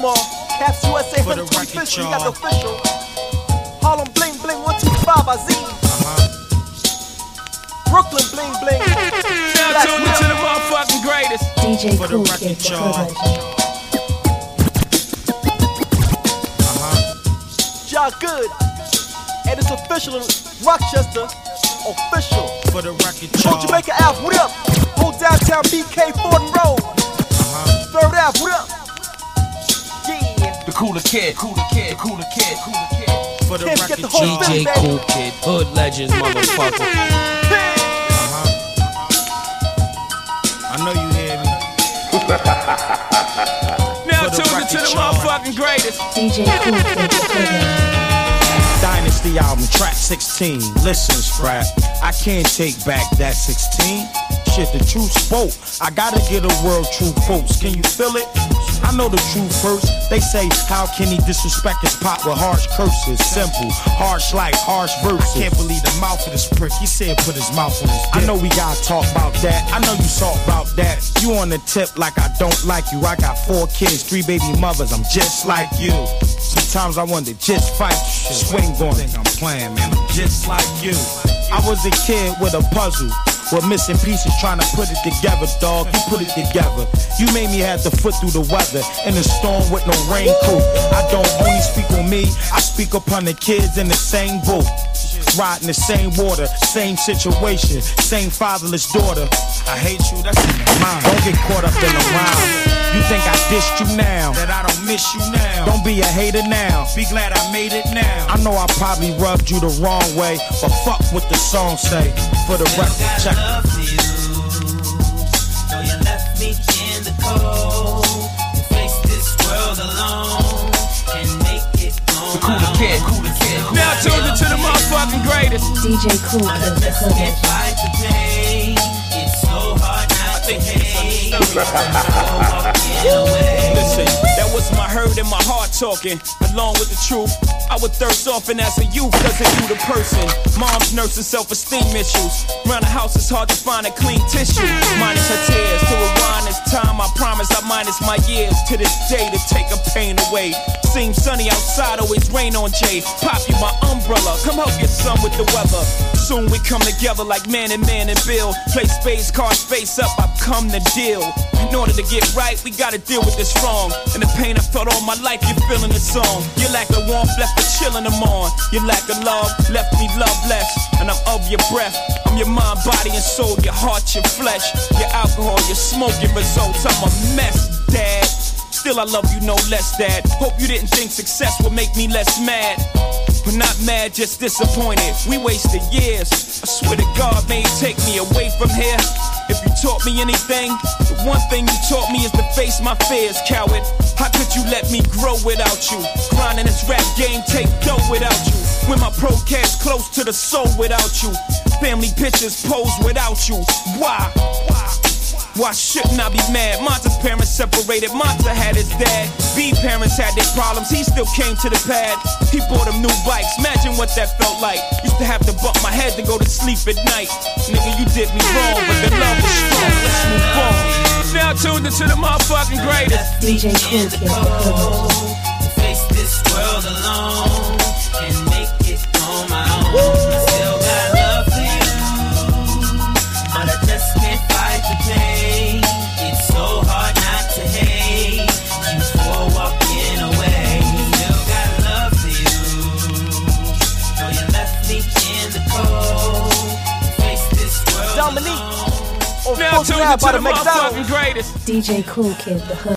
Omar, Caps USA 125th, you got the official. Harlem Bling Bling 125 Aziz. Brooklyn Bling Bling. Now tune into the motherfucking greatest. DJ Cool Kid, the hood legend. Ja Good. And it's official in Rochester. Official. For the record, Whole Jamaica Ave, what up? Whole downtown BK, Ford and Road. Third Ave, what up? Yeah. The cooler kid, cooler kid, cooler kid, cooler kid. For the Can't record, get the whole DJ baby. Cool Kid, hood legends, motherfucker. I know you hear me. Now For the tune into the record, motherfucking greatest. DJ Cool Kid, the hood legend. Dynasty album, track 16. Listen, Scrap, I can't take back that 16. Shit, the truth spoke. I gotta get a world true quotes. Can you feel it? I know the truth first. They say, how can he disrespect his pop with harsh curses? Simple, harsh like harsh verses. I can't believe the mouth of this prick. He said put his mouth on his dick. I know we gotta talk about that. I know you talk about that. You on the tip like I don't like you. I got 4 kids, 3 baby mothers. I'm just like you. Sometimes I want to just fight you. Swing on. Think I'm playing, man. I'm just like you. I was a kid with a puzzle. With missing pieces trying to put it together, dog. You put it together. You made me have to foot through the weather in the storm with no raincoat. I don't only speak on me, I speak upon the kids in the same boat. Riding the same water, same situation, same fatherless daughter. I hate you, that's in your mind. Don't get caught up in the rhyme. You think I dissed you now, that I don't miss you now. Don't be a hater now, be glad I made it now. I know I probably rubbed you the wrong way, but fuck what the song say. For the record, check it. Love you. Though you left me in the cold to face this world alone and make it on The cooler kid, cooler kid. Now tune into the motherfucking greatest. DJ Cool Kid, the hood Can't legend. fight the pain. It's so hard not to hate. Listen, that was my hurt and my heart talking. Along with the truth, I would thirst often as a youth. Doesn't do the person. Mom's nursing self-esteem issues. Around the house it's hard to find a clean tissue. Minus her tears, to rewind this time. I promise I minus my years to this day to take her pain away. Seems sunny outside, always rain on Jay. Pop you my umbrella, come help your son with the weather. Soon we come together like man and Bill. Play spades, cards face up, I've come to deal. In order to get right, we gotta deal with this wrong. And the pain I felt all my life, you're feeling the song. Your lack of warmth left me chilling them on. Your lack of love left me loveless. And I'm of your breath. I'm your mind, body, and soul, your heart, your flesh. Your alcohol, your smoking results. I'm a mess, Dad. Still I love you no less, Dad. Hope you didn't think success would make me less mad. But not mad, just disappointed. We wasted years. I swear to God, may it take me away from here. If you taught me anything, the one thing you taught me is to face my fears, coward. How could you let me grow without you? Grinding this rap game, take dough without you. When my pro cash close to the soul without you. Family pictures pose without you. Why? Why shouldn't I be mad? Monta's parents separated, Monta had his dad. B parents had their problems, he still came to the pad. He bought them new bikes, imagine what that felt like. Used to have to bump my head to go to sleep at night. Nigga, you did me wrong, but the love was strong, let's move on. Now tuned into the motherfucking greatest. DJ Cool Kid, the hood legend. To face this world alone and make it on my own. I still got love for you, but I just can't fight the pain. It's so hard not to hate you for walking away. Still got love for you, though you left me in the cold to face this world Dominique. alone. On Now Fulton tuned Ave into by the the McDonald's. motherfucking greatest. DJ Cool Kid, the hood